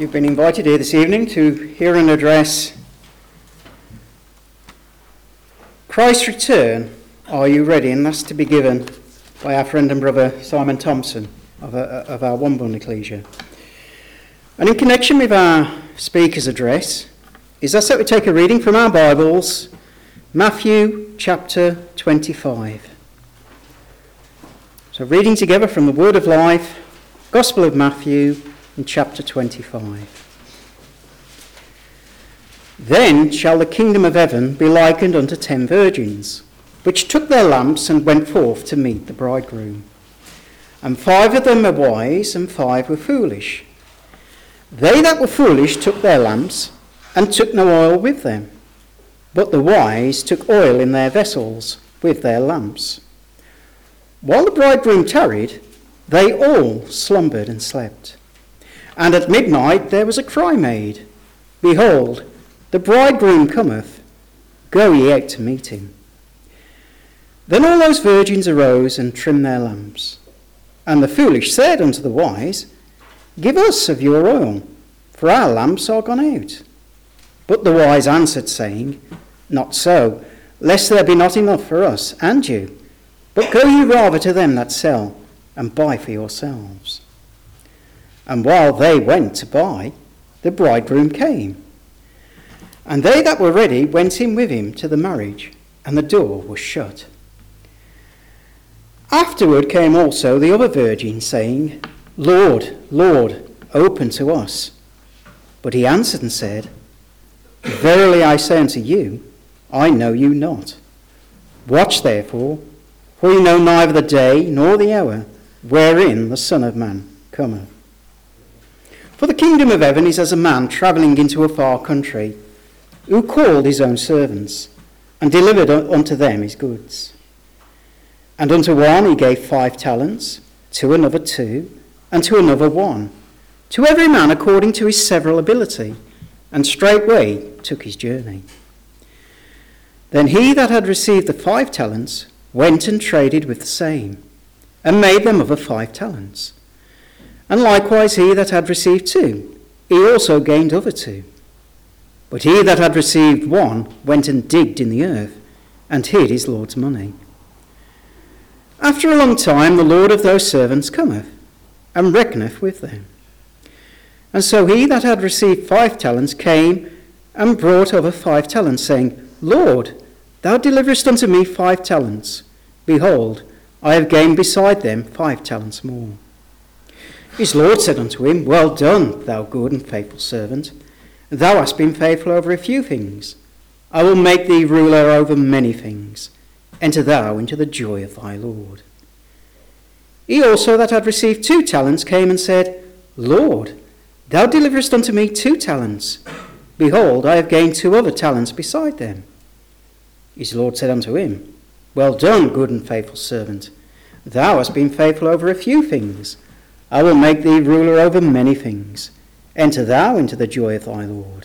You've been invited here this evening to hear an address, Christ's Return, Are You Ready? And that's to be given by our friend and brother Simon Thompson of our Wombourne Ecclesia. And in connection with our speaker's address, is that we take a reading from our Bibles, Matthew chapter 25. So reading together from the Word of Life, Gospel of Matthew, in chapter 25. Then shall the kingdom of heaven be likened unto 10 virgins, which took their lamps and went forth to meet the bridegroom. And 5 of them were wise, and 5 were foolish. They that were foolish took their lamps, and took no oil with them. But the wise took oil in their vessels with their lamps. While the bridegroom tarried, they all slumbered and slept. And at midnight there was a cry made, Behold, the bridegroom cometh, go ye out to meet him. Then all those virgins arose and trimmed their lamps. And the foolish said unto the wise, Give us of your oil, for our lamps are gone out. But the wise answered, saying, Not so, lest there be not enough for us and you. But go ye rather to them that sell, and buy for yourselves. And while they went to buy, the bridegroom came. And they that were ready went in with him to the marriage, and the door was shut. Afterward came also the other virgins, saying, Lord, Lord, open to us. But he answered and said, Verily I say unto you, I know you not. Watch therefore, for ye know neither the day nor the hour wherein the Son of Man cometh. For the kingdom of heaven is as a man travelling into a far country, who called his own servants, and delivered unto them his goods. And unto one he gave 5 talents, to another 2, and to another 1, to every man according to his several ability, and straightway took his journey. Then he that had received the 5 talents went and traded with the same, and made them other 5 talents. And likewise he that had received 2, he also gained other 2. But he that had received 1 went and digged in the earth, and hid his Lord's money. After a long time the Lord of those servants cometh, and reckoneth with them. And so he that had received 5 talents came, and brought other 5 talents, saying, Lord, thou deliverest unto me 5 talents. Behold, I have gained beside them 5 talents more. His Lord said unto him, Well done, thou good and faithful servant. Thou hast been faithful over a few things. I will make thee ruler over many things. Enter thou into the joy of thy Lord. He also that had received 2 talents came and said, Lord, thou deliverest unto me 2 talents. Behold, I have gained 2 other talents beside them. His Lord said unto him, Well done, good and faithful servant. Thou hast been faithful over a few things. I will make thee ruler over many things. Enter thou into the joy of thy Lord.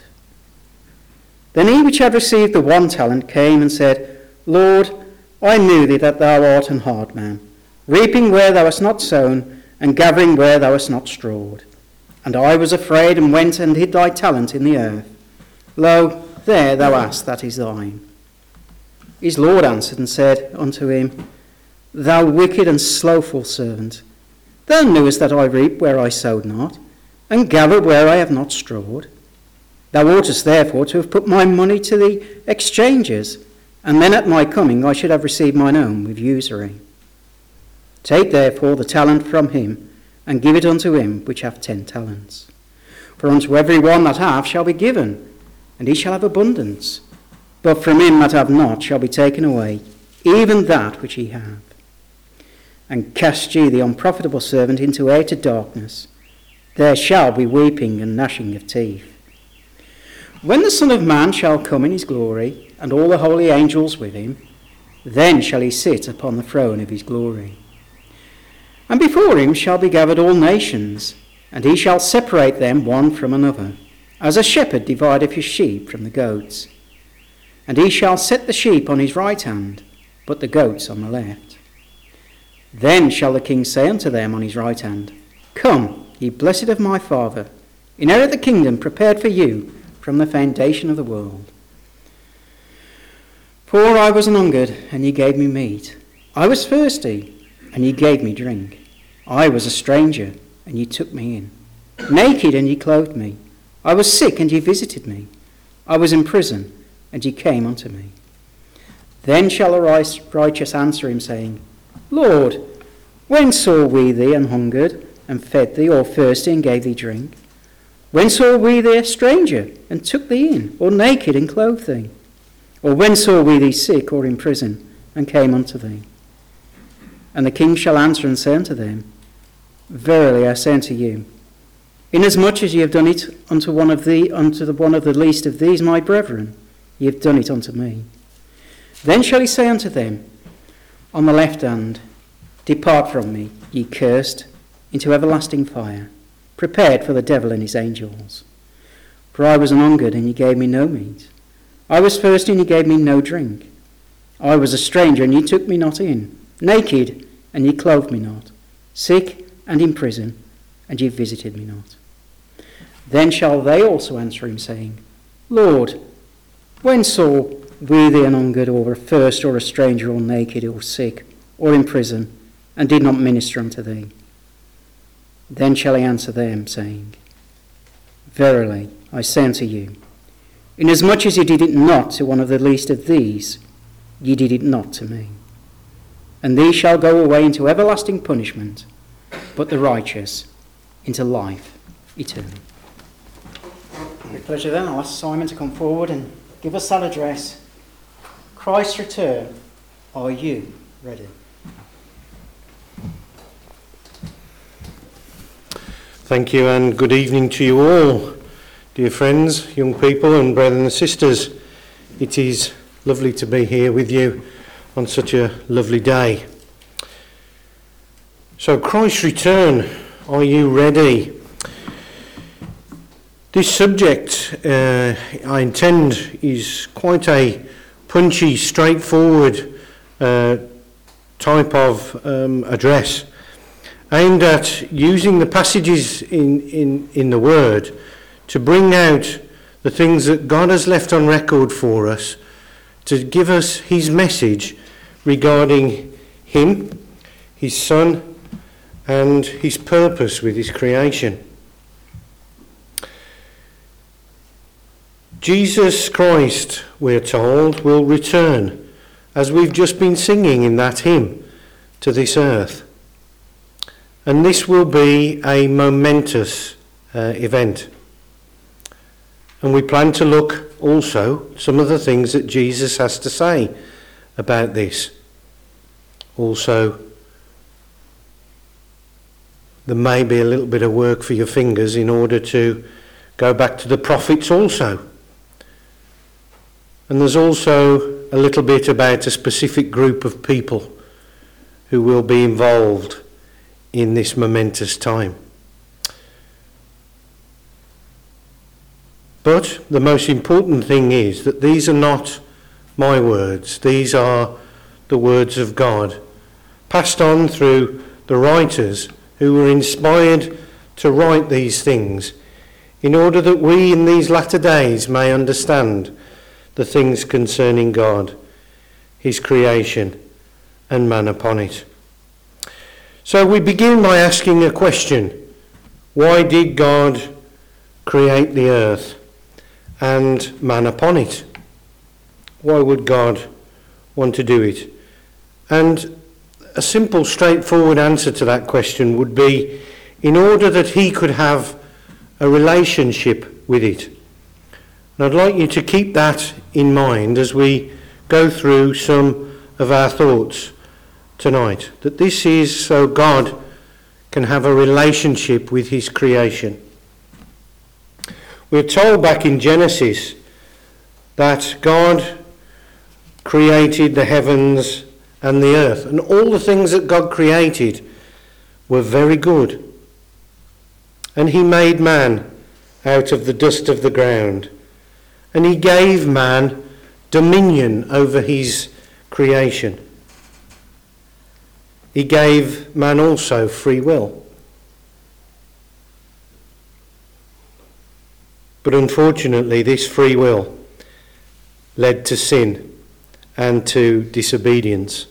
Then he which had received the 1 talent came and said, Lord, I knew thee that thou art an hard man, reaping where thou hast not sown, and gathering where thou hast not strawed. And I was afraid, and went and hid thy talent in the earth. Lo, there thou hast that is thine. His Lord answered and said unto him, Thou wicked and slothful servant, thou knewest that I reap where I sowed not, and gather where I have not strawed. Thou oughtest therefore to have put my money to the exchangers, and then at my coming I should have received mine own with usury. Take therefore the talent from him, and give it unto him which hath 10 talents. For unto every one that hath shall be given, and he shall have abundance. But from him that hath not shall be taken away, even that which he hath. And cast ye the unprofitable servant into outer darkness. There shall be weeping and gnashing of teeth. When the Son of Man shall come in his glory, and all the holy angels with him, then shall he sit upon the throne of his glory. And before him shall be gathered all nations, and he shall separate them one from another, as a shepherd divideth his sheep from the goats. And he shall set the sheep on his right hand, but the goats on the left. Then shall the king say unto them on his right hand, Come, ye blessed of my Father, inherit the kingdom prepared for you from the foundation of the world. Poor I was and hungered, and ye gave me meat. I was thirsty, and ye gave me drink. I was a stranger, and ye took me in. Naked, and ye clothed me. I was sick, and ye visited me. I was in prison, and ye came unto me. Then shall the righteous answer him, saying, Lord, when saw we thee and hungered, and fed thee, or thirsty, and gave thee drink? When saw we thee a stranger, and took thee in, or naked, and clothed thee? Or when saw we thee sick, or in prison, and came unto thee? And the king shall answer and say unto them, Verily I say unto you, inasmuch as ye have done it unto one of the least of these my brethren, ye have done it unto me. Then shall he say unto them on the left hand, Depart from me, ye cursed, into everlasting fire, prepared for the devil and his angels. For I was an hungered, and ye gave me no meat. I was thirsty, and ye gave me no drink. I was a stranger, and ye took me not in. Naked, and ye clothed me not. Sick, and in prison, and ye visited me not. Then shall they also answer him, saying, Lord, when saw we thee an hungered, or athirst, or a stranger, or naked, or sick, or in prison, and did not minister unto thee? Then shall he answer them, saying, Verily I say unto you, inasmuch as ye did it not to one of the least of these, ye did it not to me. And these shall go away into everlasting punishment, but the righteous into life eternal. With pleasure then, I'll ask Simon to come forward and give us that address. Christ's return, are you ready? Thank you, and good evening to you all, dear friends, young people and brothers and sisters. It is lovely to be here with you on such a lovely day. So, Christ's return, are you ready? This subject, I intend, is quite a punchy, straightforward type of address, aimed at using the passages in the Word to bring out the things that God has left on record for us, to give us his message regarding him, his Son, and his purpose with his creation. Jesus Christ, we're told, will return, as we've just been singing in that hymn, to this earth. And this will be a momentous event. And we plan to look also at some of the things that Jesus has to say about this. Also, there may be a little bit of work for your fingers in order to go back to the prophets also. And there's also a little bit about a specific group of people who will be involved in this momentous time. But the most important thing is that these are not my words. These are the words of God, passed on through the writers who were inspired to write these things, in order that we in these latter days may understand the things concerning God, his creation, and man upon it. So we begin by asking a question. Why did God create the earth and man upon it? Why would God want to do it? And a simple, straightforward answer to that question would be in order that he could have a relationship with it. And I'd like you to keep that in mind as we go through some of our thoughts tonight, that this is so God can have a relationship with his creation. We're told back in Genesis that God created the heavens and the earth, and all the things that God created were very good. And he made man out of the dust of the ground, and he gave man dominion over his creation. He gave man also free will. But unfortunately, this free will led to sin and to disobedience.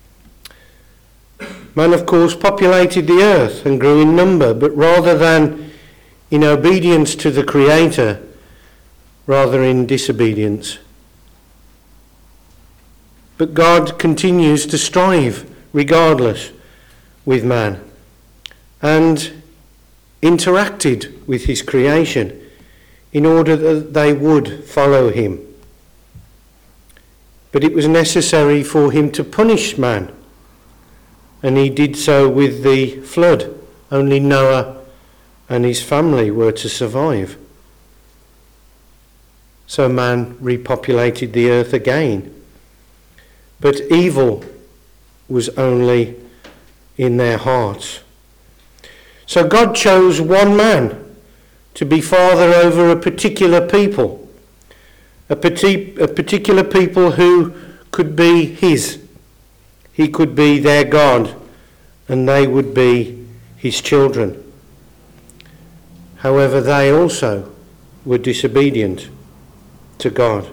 Man, of course, populated the earth and grew in number, but rather than in obedience to the Creator, rather in disobedience. But God continues to strive regardless with man and interacted with his creation in order that they would follow him. But it was necessary for him to punish man, and he did so with the flood. Only Noah and his family were to survive. So man repopulated the earth again. But evil was only in their hearts. So God chose one man to be father over a particular people, a particular people who could be his. He could be their God, and they would be his children. However, they also were disobedient to God.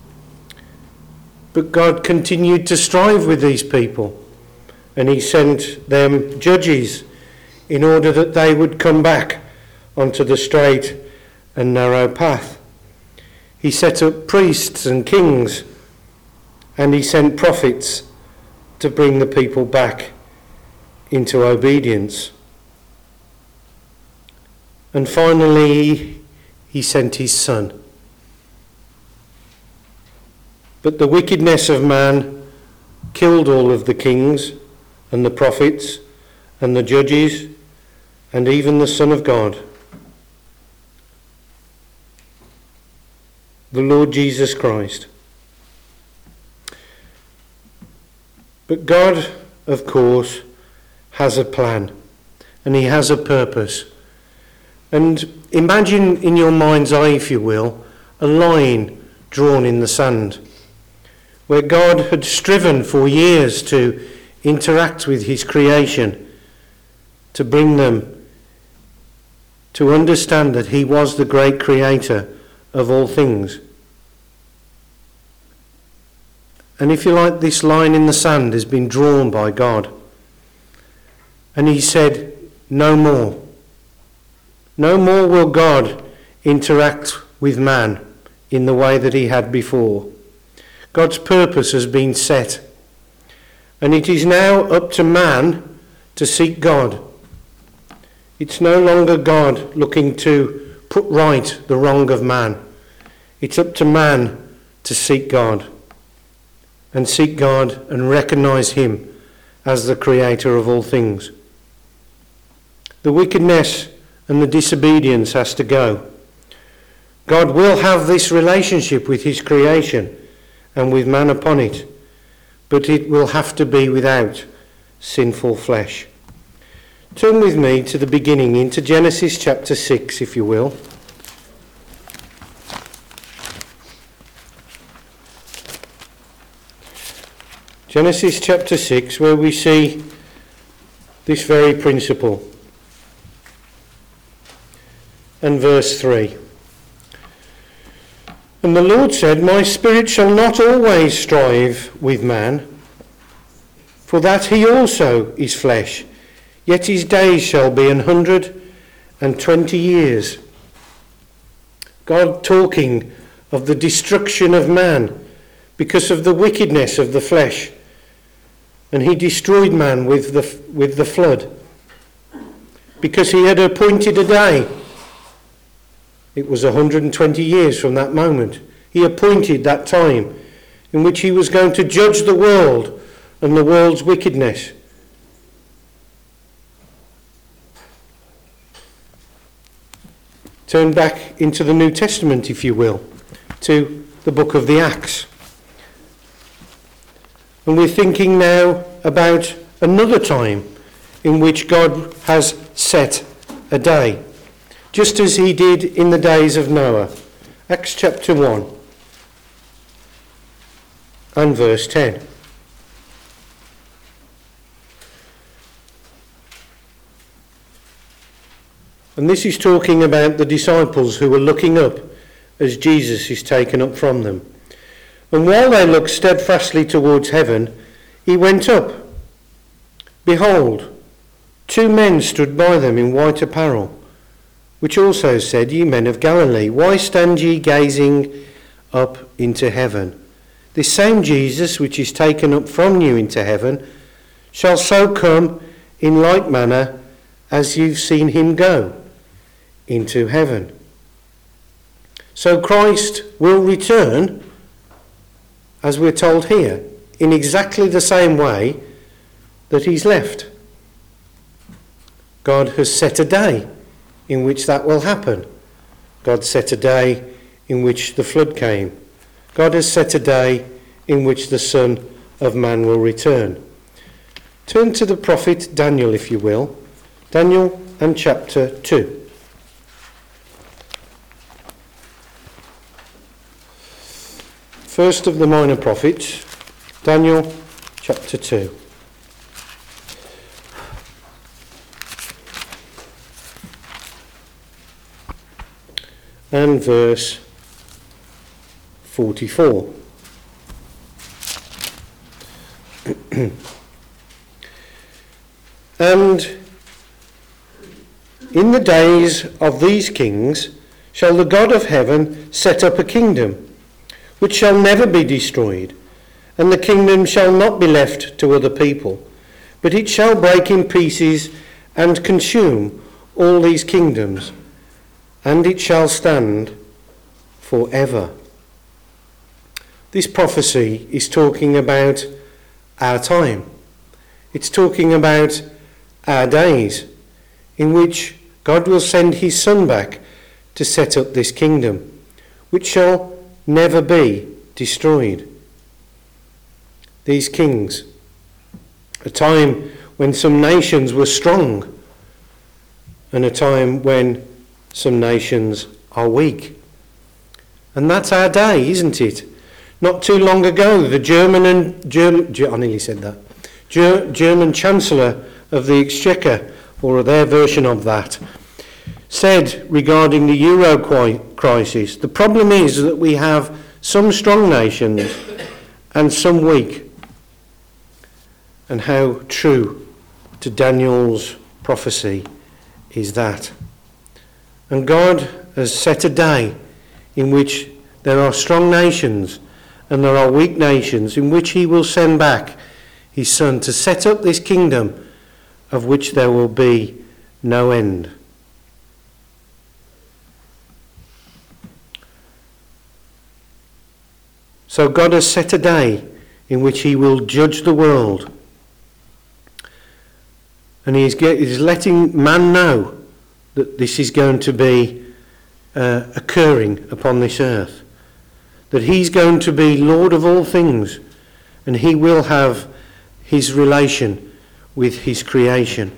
But God continued to strive with these people, and he sent them judges in order that they would come back onto the straight and narrow path. He set up priests and kings, and he sent prophets to bring the people back into obedience. And finally, he sent his Son. But the wickedness of man killed all of the kings and the prophets and the judges and even the Son of God, the Lord Jesus Christ. But God, of course, has a plan, and he has a purpose. And imagine in your mind's eye, if you will, a line drawn in the sand, where God had striven for years to interact with his creation, to bring them to understand that he was the great creator of all things. And if you like, this line in the sand has been drawn by God. And he said, no more. No more will God interact with man in the way that he had before. God's purpose has been set. And it is now up to man to seek God. It's no longer God looking to put right the wrong of man. It's up to man to seek God. And seek God and recognize him as the creator of all things. The wickedness and the disobedience has to go. God will have this relationship with his creation and with man upon it, but it will have to be without sinful flesh. Turn with me to the beginning, into Genesis chapter 6, if you will. Genesis chapter 6, where we see this very principle. And verse 3. And the Lord said, my spirit shall not always strive with man, for that he also is flesh, yet his days shall be 120 years. God talking of the destruction of man because of the wickedness of the flesh. And he destroyed man with the flood, because he had appointed a day. It was 120 years from that moment. He appointed that time in which he was going to judge the world and the world's wickedness. Turn back into the New Testament, if you will, to the book of the Acts. And we're thinking now about another time in which God has set a day, just as he did in the days of Noah. Acts chapter 1 and verse 10. And this is talking about the disciples who were looking up as Jesus is taken up from them. And while they looked steadfastly towards heaven, he went up. Behold, 2 men stood by them in white apparel, which also said, Ye men of Galilee, why stand ye gazing up into heaven? This same Jesus, which is taken up from you into heaven, shall so come in like manner as you've seen him go into heaven. So Christ will return, as we're told here, in exactly the same way that he's left. God has set a day in which that will happen. God set a day in which the flood came. God has set a day in which the Son of Man will return. Turn to the prophet Daniel, if you will. Daniel and chapter 2. First of the minor prophets, Daniel chapter 2. And verse 44. And in the days of these kings shall the God of heaven set up a kingdom, which shall never be destroyed, and the kingdom shall not be left to other people, but it shall break in pieces and consume all these kingdoms, and it shall stand forever. This prophecy is talking about our time. It's talking about our days, in which God will send his Son back to set up this kingdom, which shall never be destroyed. These kings, a time when some nations were strong, and a time when some nations are weak. And that's our day, isn't it? Not too long ago, the German Chancellor of the Exchequer, or their version of that, said regarding the Euro crisis, the problem is that we have some strong nations and some weak. And how true to Daniel's prophecy is that. And God has set a day in which there are strong nations and there are weak nations, in which he will send back his Son to set up this kingdom of which there will be no end. So God has set a day in which he will judge the world. And he is letting man know that this is going to be occurring upon this earth. That he's going to be Lord of all things, and he will have his relation with his creation.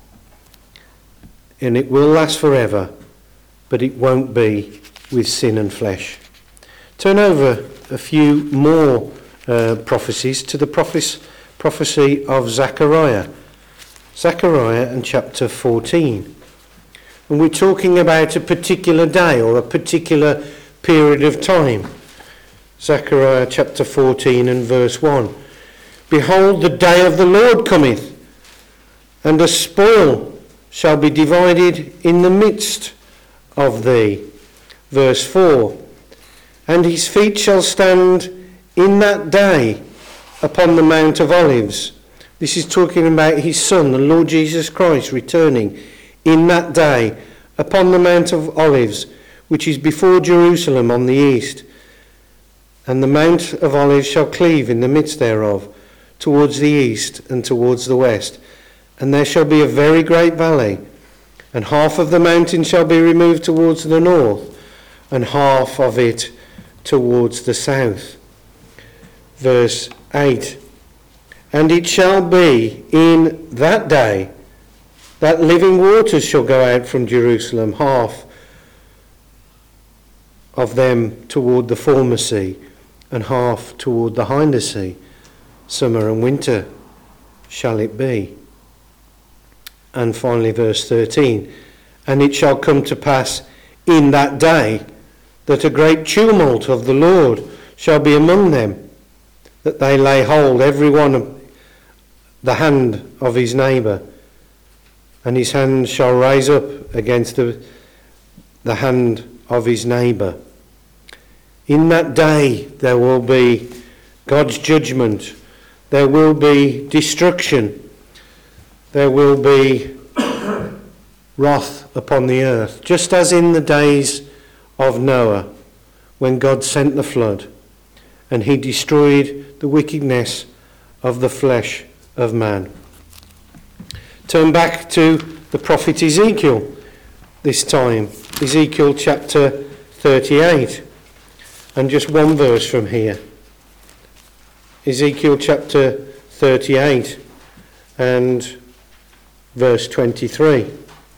And it will last forever, but it won't be with sin and flesh. Turn over a few more prophecies to the prophecy of Zechariah. Zechariah and chapter 14. And we're talking about a particular day or a particular period of time. Zechariah chapter 14 and verse 1. Behold, the day of the Lord cometh, and a spoil shall be divided in the midst of thee. Verse 4. And his feet shall stand in that day upon the Mount of Olives. This is talking about his Son, the Lord Jesus Christ, returning in that day upon the Mount of Olives, which is before Jerusalem on the east. And the Mount of Olives shall cleave in the midst thereof, towards the east and towards the west. And there shall be a very great valley, and half of the mountain shall be removed towards the north, and half of it towards the south. Verse 8. And it shall be in that day that living waters shall go out from Jerusalem, half of them toward the former sea, and half toward the hinder sea. Summer and winter shall it be. And finally verse 13. And it shall come to pass in that day that a great tumult of the Lord shall be among them, that they lay hold every one of the hand of his neighbour, and his hand shall rise up against the hand of his neighbour. In that day there will be God's judgment, there will be destruction, there will be wrath upon the earth, just as in the days of Noah, when God sent the flood and he destroyed the wickedness of the flesh of man. Turn back to the prophet Ezekiel this time, Ezekiel chapter 38, and just one verse from here. Ezekiel chapter 38 and verse 23.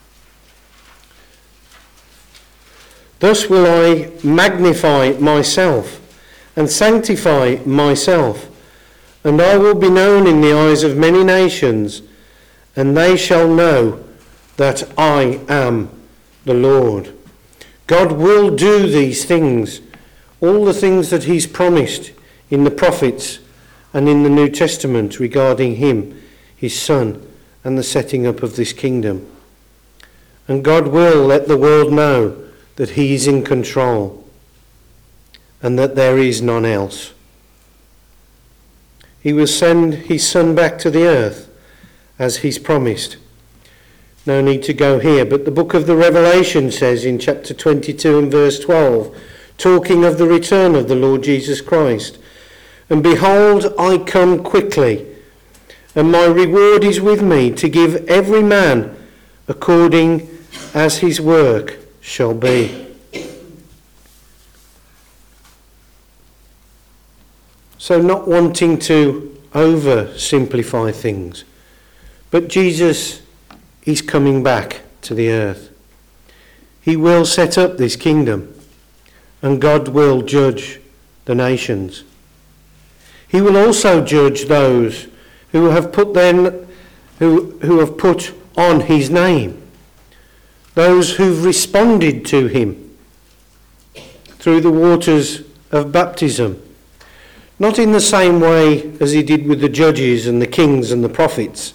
Thus will I magnify myself and sanctify myself, and I will be known in the eyes of many nations, and they shall know that I am the Lord. God will do these things, all the things that he's promised in the prophets and in the New Testament regarding him, his son, and the setting up of this kingdom. And God will let the world know that he is in control and that there is none else. He will send his son back to the earth as he's promised. No need to go here, but the book of the Revelation says in chapter 22 and verse 12, talking of the return of the Lord Jesus Christ, and behold, I come quickly, and my reward is with me to give every man according as his work shall be. So not wanting to oversimplify things, but Jesus is coming back to the earth. He will set up this kingdom, and God will judge the nations. He will also judge those who have put on his name, those who've responded to him through the waters of baptism, not in the same way as he did with the judges and the kings and the prophets.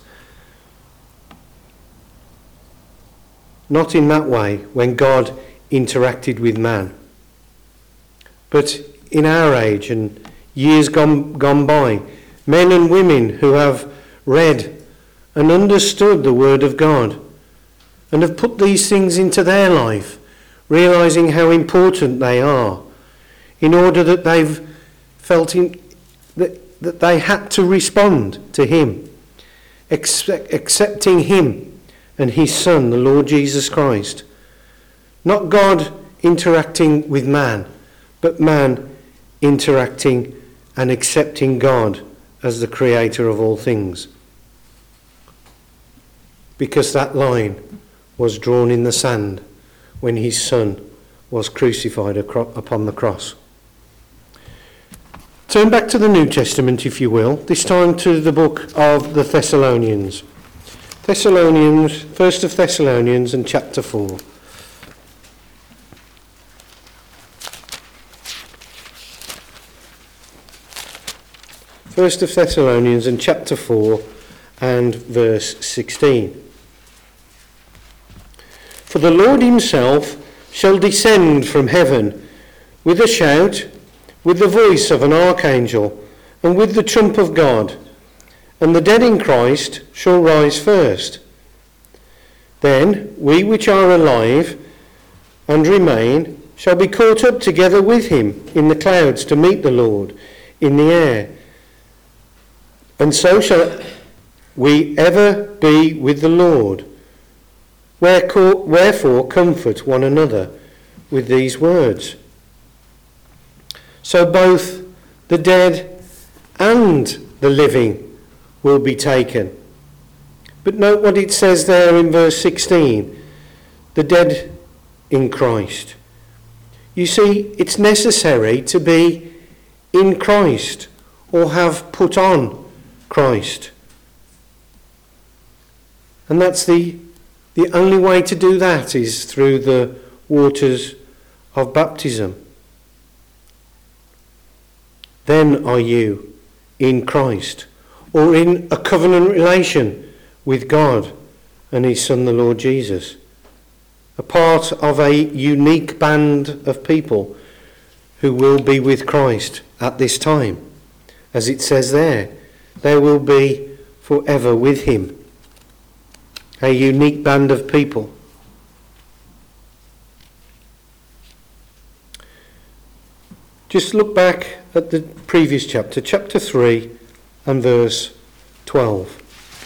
Not in that way when God interacted with man. But in our age and years gone by, men and women who have read and understood the Word of God and have put these things into their life, realizing how important they are, in order that they've felt that they had to respond to him, accepting him and his Son, the Lord Jesus Christ. Not God interacting with man, but man interacting and accepting God as the creator of all things. Because that line was drawn in the sand when his Son was crucified upon the cross. Turn back to the New Testament, if you will, this time to the book of the Thessalonians. First of Thessalonians and chapter 4. First of Thessalonians and chapter 4 and verse 16. For the Lord himself shall descend from heaven with a shout, with the voice of an archangel, and with the trump of God, and the dead in Christ shall rise first. Then we which are alive and remain shall be caught up together with him in the clouds to meet the Lord in the air. And so shall we ever be with the Lord. Wherefore comfort one another with these words. So both the dead and the living will be taken. But note what it says there in verse 16. The dead in Christ. You see, it's necessary to be in Christ or have put on Christ. And that's the only way to do that is through the waters of baptism. Then are you in Christ, or in a covenant relation with God and his Son, the Lord Jesus, a part of a unique band of people who will be with Christ at this time. As it says there, they will be forever with him. A unique band of people. Just look back at the previous chapter, chapter 3 and verse 12.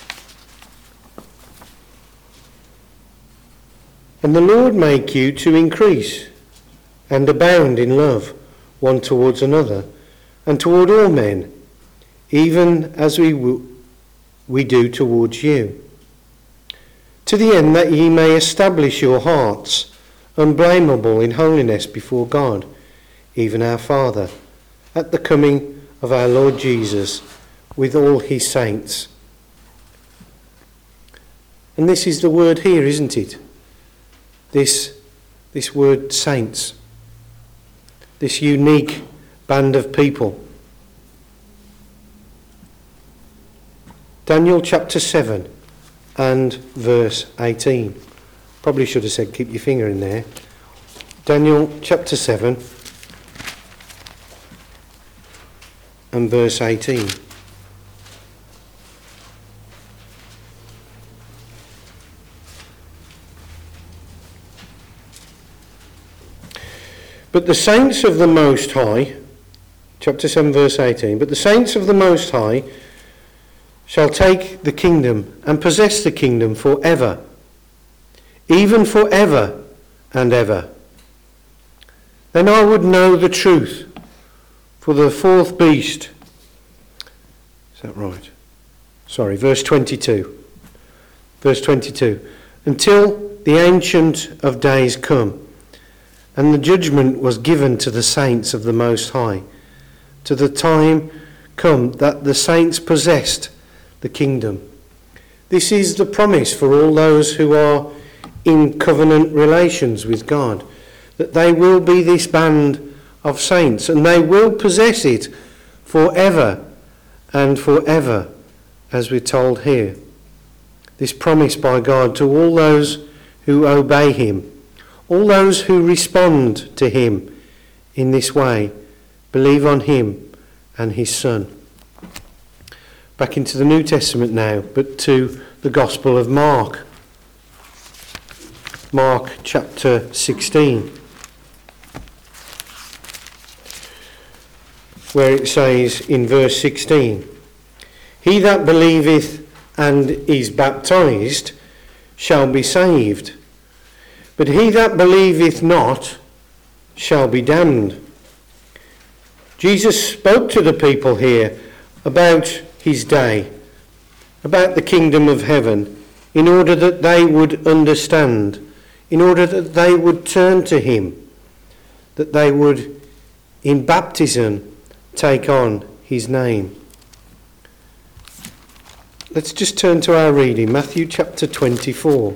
And the Lord make you to increase and abound in love one towards another and toward all men, even as we do towards you, to the end that ye may establish your hearts unblameable in holiness before God, even our Father, at the coming of our Lord Jesus with all his saints. And this is the word here, isn't it? This word saints. This unique band of people. Daniel chapter 7 and verse 18. Probably should have said keep your finger in there. Daniel chapter 7 and verse 18. But the saints of the Most High, chapter 7 verse 18, but the saints of the Most High shall take the kingdom and possess the kingdom forever, even forever and ever. Then I would know the truth, for the fourth beast, is that right? Sorry, verse 22. Verse 22. Until the Ancient of Days come, and the judgment was given to the saints of the Most High, to the time come that the saints possessed the kingdom. This is the promise for all those who are in covenant relations with God, that they will be this band of saints and they will possess it forever and forever, as we're told here. This promise by God to all those who obey him, all those who respond to him in this way, believe on him and his Son. Back into the New Testament now, but to the Gospel of Mark. Mark chapter 16, where it says in verse 16, He that believeth and is baptized shall be saved, but he that believeth not shall be damned. Jesus spoke to the people here about his day, about the kingdom of heaven, in order that they would understand, in order that they would turn to him, that they would, in baptism, take on his name. Let's just turn to our reading, Matthew chapter 24.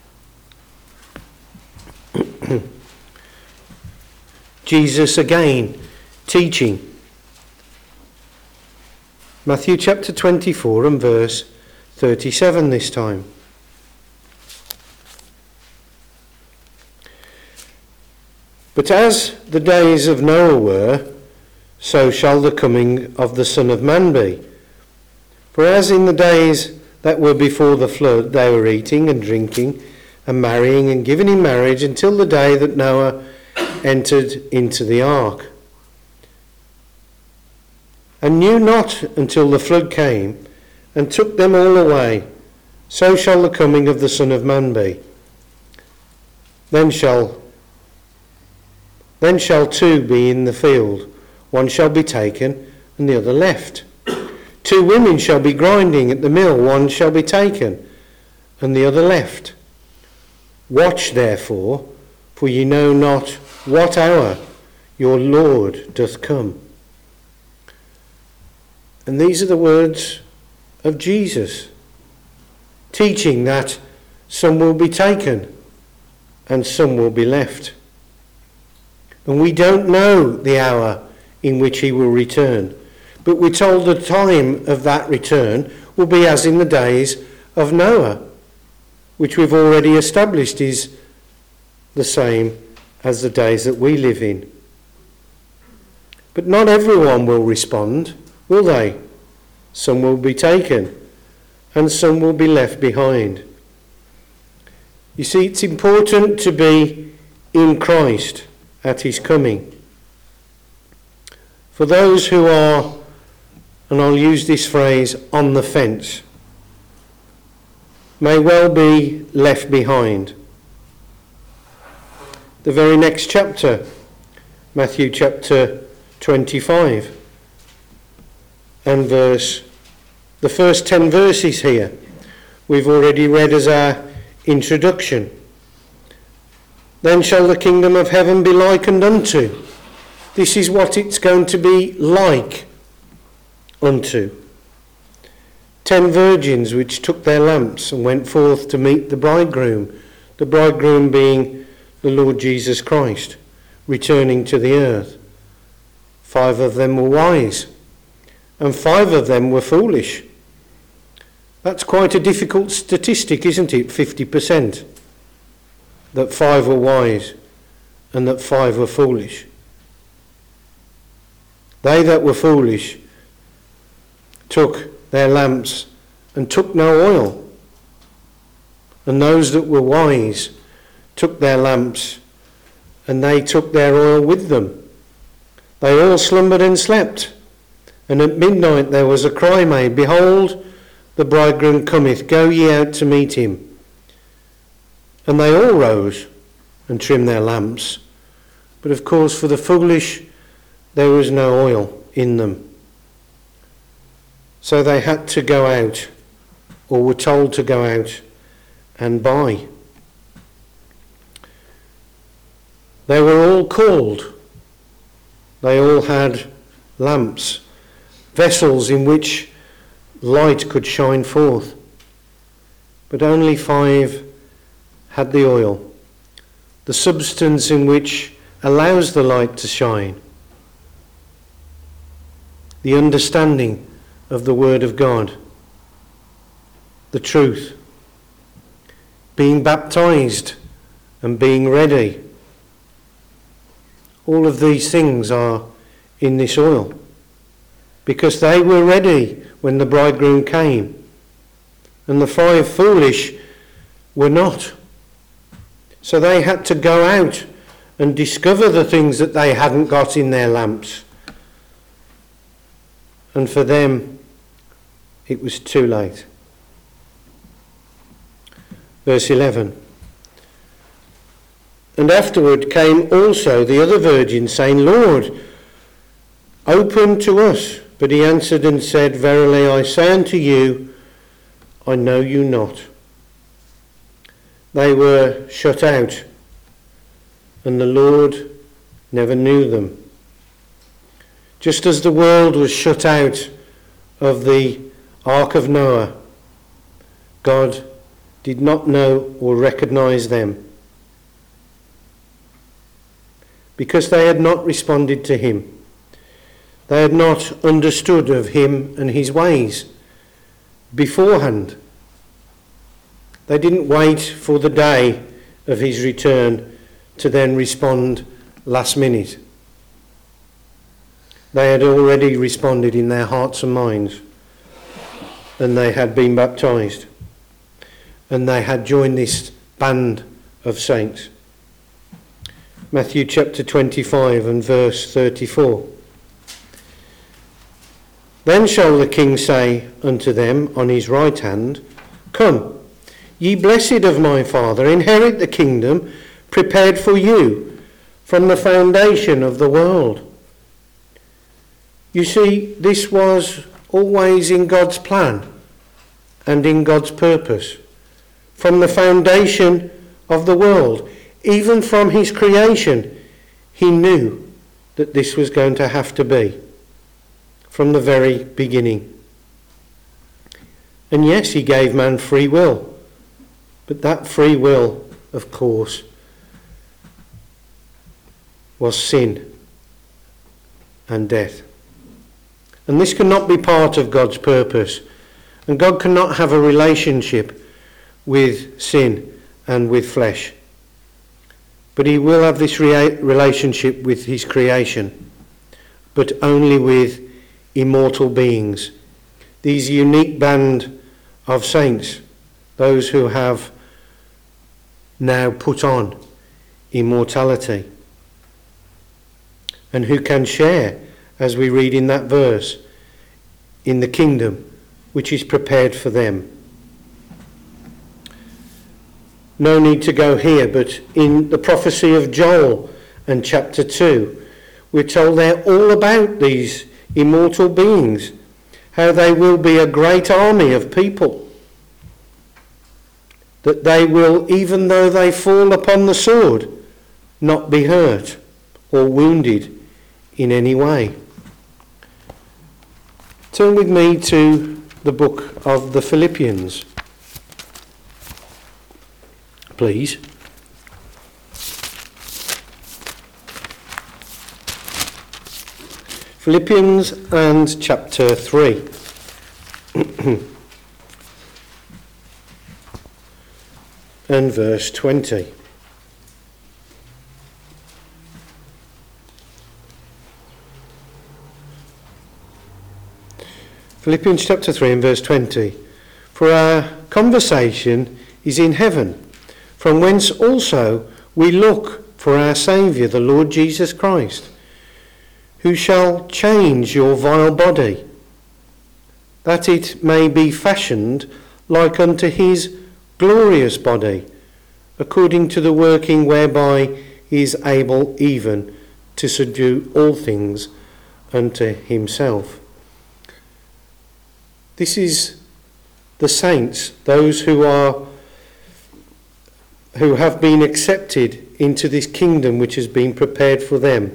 Jesus again teaching. Matthew chapter 24 and verse 37 this time. But as the days of Noah were, so shall the coming of the Son of Man be. For as in the days that were before the flood, they were eating and drinking and marrying and giving in marriage until the day that Noah entered into the ark, and knew not until the flood came and took them all away. So shall the coming of the Son of Man be. Then shall two be in the field, one shall be taken and the other left. Two women shall be grinding at the mill, one shall be taken and the other left. Watch therefore, for ye know not what hour your Lord doth come. And these are the words of Jesus, teaching that some will be taken and some will be left. And we don't know the hour in which he will return. But we're told the time of that return will be as in the days of Noah, which we've already established is the same as the days that we live in. But not everyone will respond, will they? Some will be taken, and some will be left behind. You see, it's important to be in Christ at his coming. For those who are, and I'll use this phrase, on the fence, may well be left behind. The very next chapter, Matthew chapter 25, and the first 10 verses here, we've already read as our introduction. Then shall the kingdom of heaven be likened unto. This is what it's going to be like unto. 10 virgins which took their lamps and went forth to meet the bridegroom being the Lord Jesus Christ, returning to the earth. 5 of them were wise, and 5 of them were foolish. That's quite a difficult statistic, isn't it? 50%. That 5 were wise and that 5 were foolish. They that were foolish took their lamps and took no oil. And those that were wise took their lamps and they took their oil with them. They all slumbered and slept. And at midnight there was a cry made, Behold, the bridegroom cometh, go ye out to meet him. And they all rose and trimmed their lamps. But of course for the foolish there was no oil in them. So they had to go out, or were told to go out and buy. They were all called. They all had lamps, vessels in which light could shine forth. But only 5 had the oil, the substance in which allows the light to shine. The understanding of the Word of God, the truth, being baptized and being ready. All of these things are in this oil because they were ready when the bridegroom came, and the 5 foolish were not. So they had to go out and discover the things that they hadn't got in their lamps. And for them, it was too late. Verse 11. And afterward came also the other virgins, saying, Lord, open to us. But he answered and said, Verily I say unto you, I know you not. They were shut out, and the Lord never knew them. Just as the world was shut out of the Ark of Noah, God did not know or recognize them because they had not responded to him. They had not understood of him and his ways beforehand. They didn't wait for the day of his return to then respond last minute. They had already responded in their hearts and minds, and they had been baptized, and they had joined this band of saints. Matthew chapter 25 and verse 34. Then shall the king say unto them on his right hand, Come, ye blessed of my Father, inherit the kingdom prepared for you from the foundation of the world. You see, this was always in God's plan and in God's purpose. From the foundation of the world, even from his creation, he knew that this was going to have to be from the very beginning. And yes, he gave man free will, but that free will, of course, was sin and death. And this cannot be part of God's purpose. And God cannot have a relationship with sin and with flesh. But he will have this relationship with his creation, but only with immortal beings. These unique band of saints, those who have now put on immortality, and who can share, as we read in that verse, in the kingdom which is prepared for them. No need to go here, but in the prophecy of Joel and chapter 2, we're told there all about these immortal beings, how they will be a great army of people, that they will, even though they fall upon the sword, not be hurt or wounded in any way. Turn with me to the book of the Philippians, please. Philippians and chapter 3. And verse 20. Philippians chapter 3 and verse 20. For our conversation is in heaven, from whence also we look for our Saviour, the Lord Jesus Christ, who shall change your vile body, that it may be fashioned like unto his glorious body, according to the working whereby he is able even to subdue all things unto himself. This is the saints, those who have been accepted into this kingdom which has been prepared for them,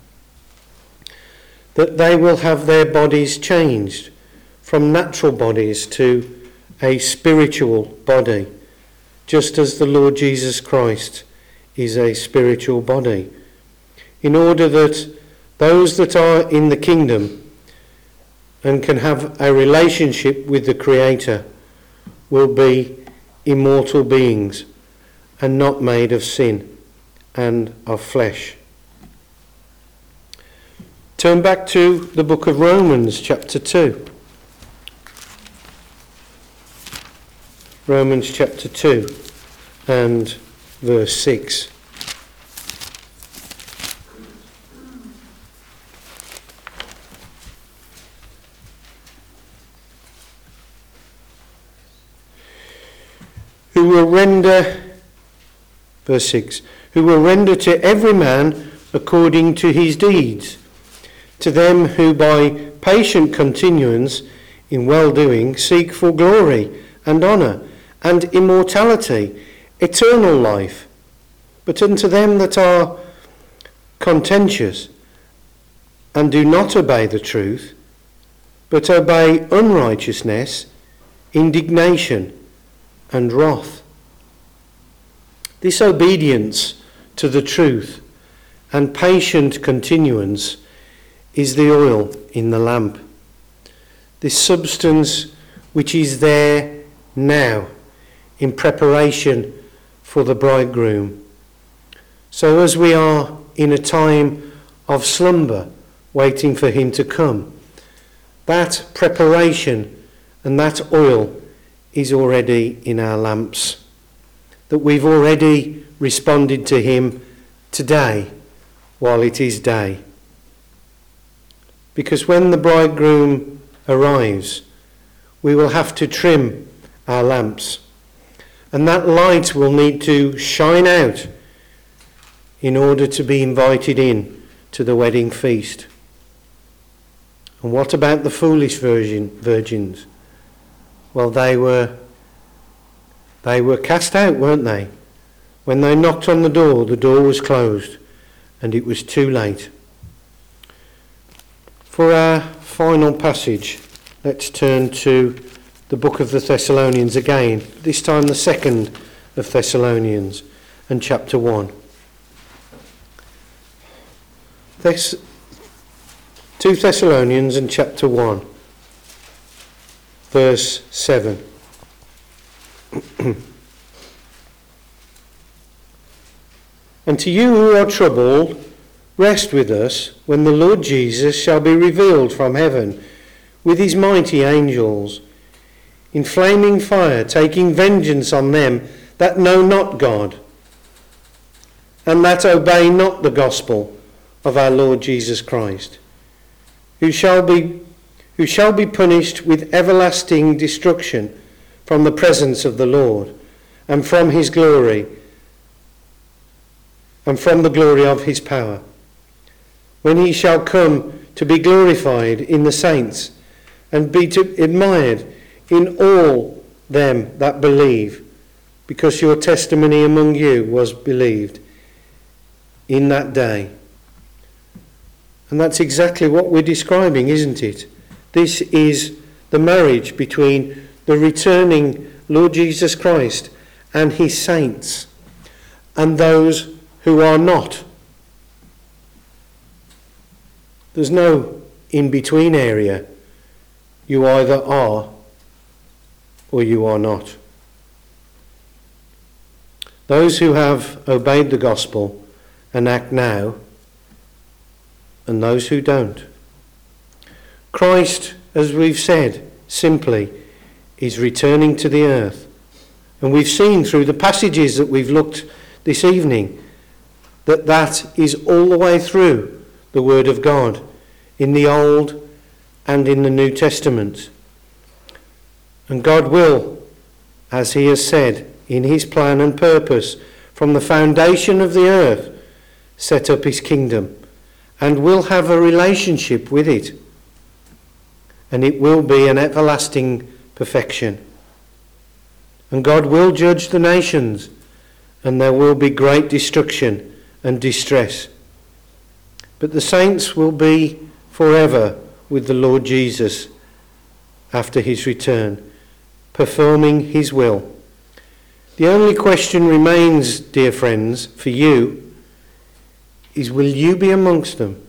that they will have their bodies changed from natural bodies to a spiritual body, just as the Lord Jesus Christ is a spiritual body, in order that those that are in the kingdom and can have a relationship with the Creator will be immortal beings and not made of sin and of flesh. Turn back to the book of Romans chapter 2. Romans chapter 2 and verse 6. Who will render, verse 6, who will render to every man according to his deeds, to them who by patient continuance in well-doing seek for glory and honour and immortality, eternal life. But unto them that are contentious and do not obey the truth, but obey unrighteousness, indignation, and wrath. This obedience to the truth and patient continuance is the oil in the lamp, this substance which is there now in preparation for the bridegroom. So as we are in a time of slumber, waiting for him to come, that preparation and that oil is already in our lamps, that we've already responded to him today while it is day. Because when the bridegroom arrives, we will have to trim our lamps, and that light will need to shine out in order to be invited in to the wedding feast. And what about the foolish virgins? Well, they were cast out, weren't they? When they knocked on the door was closed, and it was too late. For our final passage, let's turn to the book of the Thessalonians again, this time the second of Thessalonians and chapter 1. 2 Thessalonians and chapter 1, verse 7. And to you who are troubled, rest with us when the Lord Jesus shall be revealed from heaven with his mighty angels, in flaming fire, taking vengeance on them that know not God, and that obey not the gospel of our Lord Jesus Christ, who shall be punished with everlasting destruction from the presence of the Lord, and from his glory, and from the glory of his power, when he shall come to be glorified in the saints, and be admired in all them that believe, because your testimony among you was believed in that day. And that's exactly what we're describing, isn't it? This is the marriage between the returning Lord Jesus Christ and his saints, and those who are not. There's no in-between area. You either are or you are not. Those who have obeyed the gospel and act now, and those who don't. Christ, as we've said, simply is returning to the earth. And we've seen through the passages that we've looked this evening that that is all the way through the Word of God in the Old and in the New Testament. And God will, as he has said in his plan and purpose from the foundation of the earth, set up his kingdom, and will have a relationship with it, and it will be an everlasting perfection. And God will judge the nations, and there will be great destruction and distress. But the saints will be forever with the Lord Jesus after his return, performing his will. The only question remains, dear friends, for you, is will you be amongst them?